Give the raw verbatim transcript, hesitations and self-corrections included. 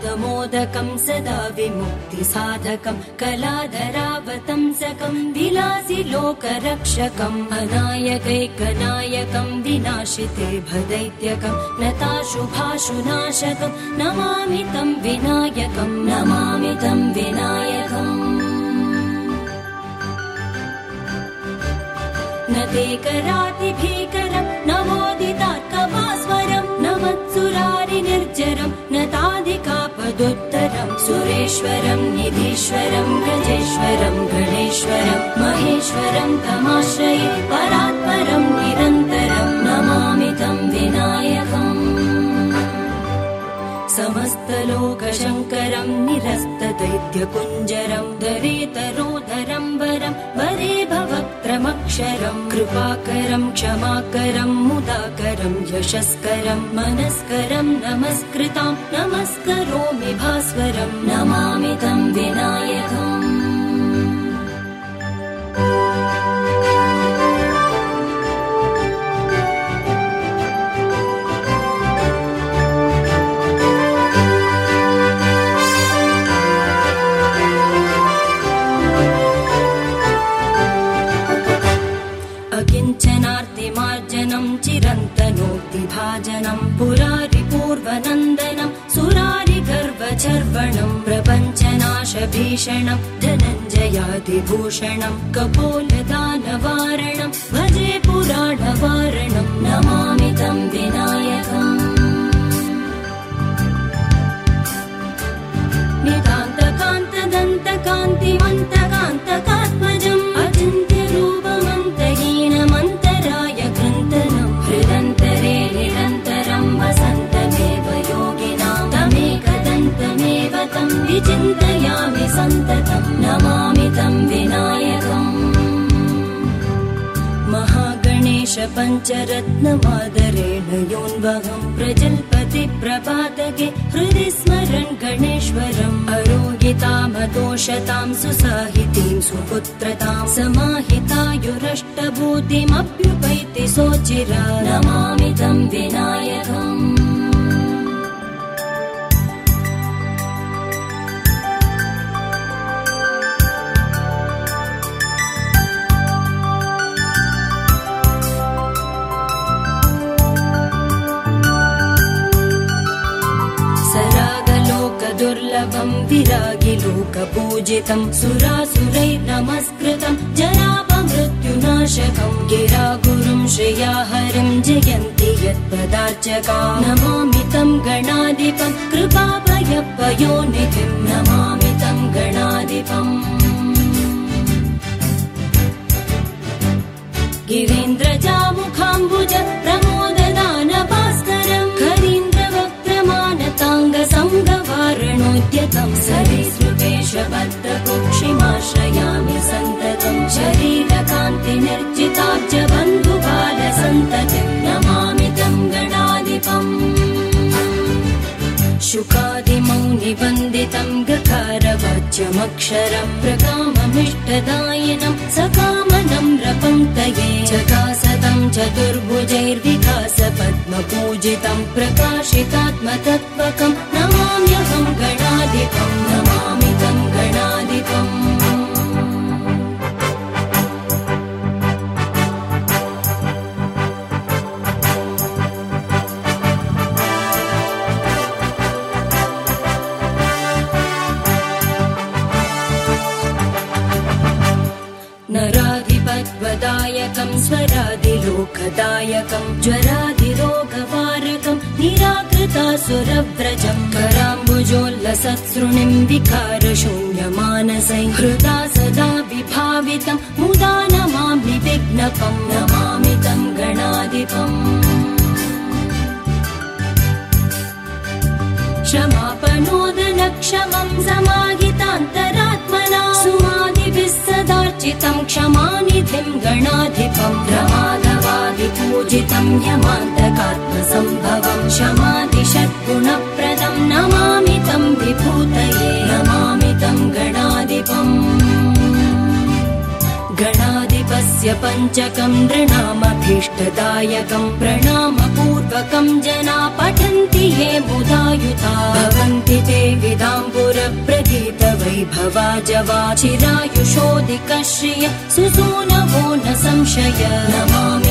मोदकं सदा विमुक्तिसाधकं कलाधरावतंसकं विलासि लोकरक्षकं अनायकैकनायकं विनाशिते भदैत्यकं नताशुभाशुनाशकं नमामि तं विनायकं नमामि तं विनायकम् न ते कराति भीकरं नवोदितार्कभास्वरं न मत्सुरारिनिर्जरं न ताधिकापदुत्तरं सुरेश्वरं निधीश्वरं गजेश्वरं गणेश्वरं महेश्वरं तमाश्रये परात्परं निरन्तरं नमामि तं विनायकम् समस्तलोकशङ्करं निरस्तदैत्यकुञ्जरं दरेतरोधरं वरं वरे भवक्त्रमक्षरं कृपाकरं क्षमाकरं मुदाकरं यशस्करं मनस्करं नमस्कृतां नमस्करोमि भास्वरं नमामि तं विनायकम् अकिञ्चनार्तिमार्जनं चिरन्तनोक्तिभाजनं पुरारिपूर्वनन्दनं सुरारिगर्वचर्वणं प्रपञ्चनाशभीषणं धनञ्जयादिभूषणं कपोलदानवारणं भजे पुराणवारणं नमामि तं विनायकम् नितान्तकान्तदन्तकान्तिमन्तकान्तकात्मजम् अचिन्त्यरूपमन्तहीनमन्तराय कृन्तनं हृदन्तरे निरन्तरं वसन्तमेव योगिनां तमेकदन्तमेव तं विचिन्तयामि सन्ततं नमामि तं विनायकम् महागणेश पञ्चरत्नमादरेण योन्वहं प्रजल्पति प्रपातके हृदि स्मरन् गणेश्वरम् अरोगितामतोषतां सुसाहितीं सुपुत्रतां समाहितायुरष्टभूतिमप्युपैति सोचिरा नमामि तं विनायकम् दुर्लभं विरागिलोकपूजितं सुरासुरैर्नमस्कृतं जरापमृत्युनाशकं गिरागुरुं श्रियाहरिं जयन्ति यत्पदार्चका नमामि तं गणाधिपं कृपाभयपयोनिधिं नमामि तं गणाधिपम् गिरीन्द्रजामुखाम्बुज प्रमोददानभास्करं खरीन्द्रवक्त्रमानताङ्गसंगवारणोद्यतं सरीसृपेशबद्धकुक्षिमाश्रयामि सन्ततं शरीरकान्तिनिर्जिताब्जबन्धुबालसन्ततिं नमामि तं गणाधिपम् शुकादिमौनिवन्दितं गकारवाच्यमक्षरं प्रकाममिष्टदायिनं सकामनं रपङ्क्तये चकासतं चतुर्भुजैर्विकासपद्मपूजितं प्रकाशितात्मतत्त्वकं नमाम्यहं गणाधिपं नमामि तं गणाधिपम् नराधिपद्वदायकं स्वरादिलोकदायकं ज्वरादिरोगवारकं निराकृतासुरव्रजं कराम्बुजोल्लसत्सृणिं विकारशून्यमानसै हृदा सदा विभावितं मुदा नमामि विघ्नपं नमामि तं गणाधिपम् क्षमापनोदनक्षमं समाहितान्तरात्मना सुमादिभिः सदार्चितं क्षमानिधिं गणाधिपं प्रमादवादिपूजितं यमान्तकात्मसम्भवं क्षमादिषद्गुणप्रदं नमामि तं विभूतये नमामि तं गणाधिपम् गणाधिपस्य पञ्चकं नृणामभीष्टदायकं प्रणामपूर्वकं जना पठन्ति ये मुदायुता भवन्ति ते भवाजवाचिरायुषोऽधिकश्रिय सुसूनवो न संशय नमामि